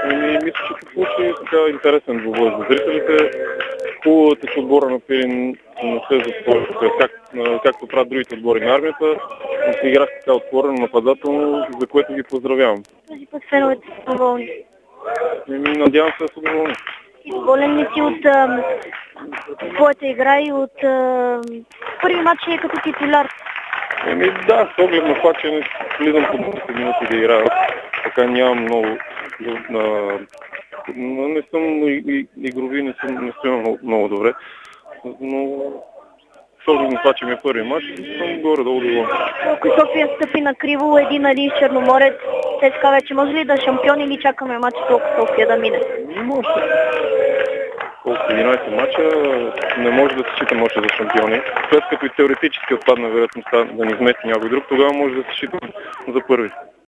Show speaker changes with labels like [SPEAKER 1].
[SPEAKER 1] Мисля, че се получи така интересен двубой за зрителите. Хубаво е, че отбора на Пирин не се затвори, както правят другите отбори на армията. Но се играх така отворено, нападателно, за което ги поздравявам.
[SPEAKER 2] Този път феновете са доволни.
[SPEAKER 1] Надявам се да са доволни.
[SPEAKER 2] Доволен ли си от твоята игра и от първи матч е като титуляр?
[SPEAKER 1] Да, с оглед на това, че не влизам по 10 минути да играя. Така нямам много... Не съм игрови, не стоя много добре. Но с оглед на това, че ми е първи матч, съм горе-долу доволен.
[SPEAKER 2] Ако София стъпи на криво, един Али Черноморец, ЦСКА вече може ли да шампион или чакаме матч толкова София да мине?
[SPEAKER 1] Може. Колко 11 мача не може да се считам още за шампиони. След като и теоретически отпадна вероятността да ни измести някой друг, тогава може да се считам за първи.